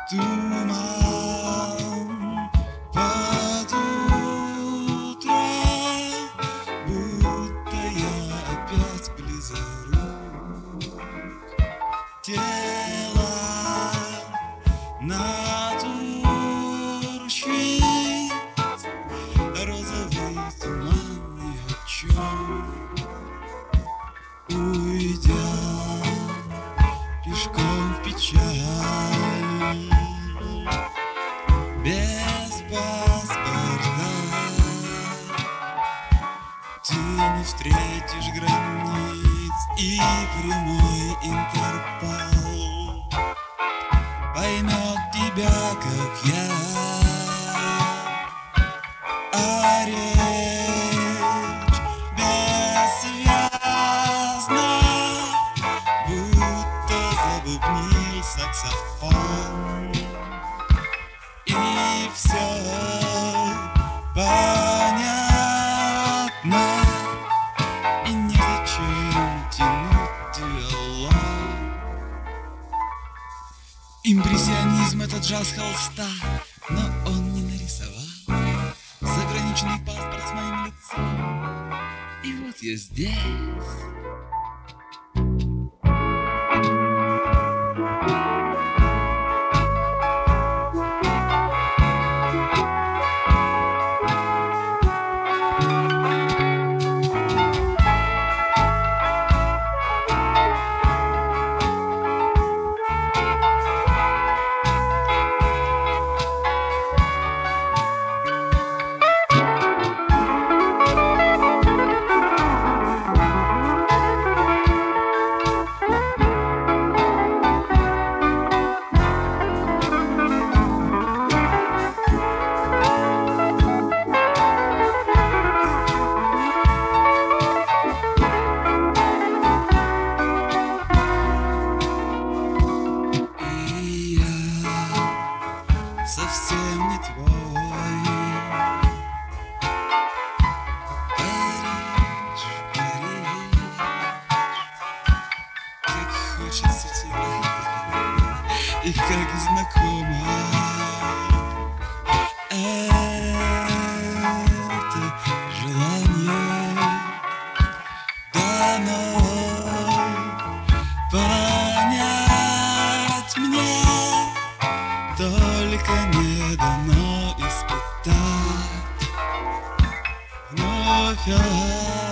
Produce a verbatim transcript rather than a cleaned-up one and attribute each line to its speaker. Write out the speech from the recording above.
Speaker 1: Туман под утро, будто я опять близорук. Тело натурщиц, розовый туман ни о чем. Уйдя пешком в печаль, без паспорта ты не встретишь границ, и прямой Интерпол поймет тебя, как я. А речь бессвязна, будто забубнил саксофон. И все понятно, и незачем тянуть диалог. Импрессионизм — это джаз холста, но он не нарисовал заграничный паспорт с моим лицом. И вот я здесь. Совсем не твой Париж, Париж, как хочется тебя, и как знакомо это желание дано понять мне. Только не дано испытать вновь.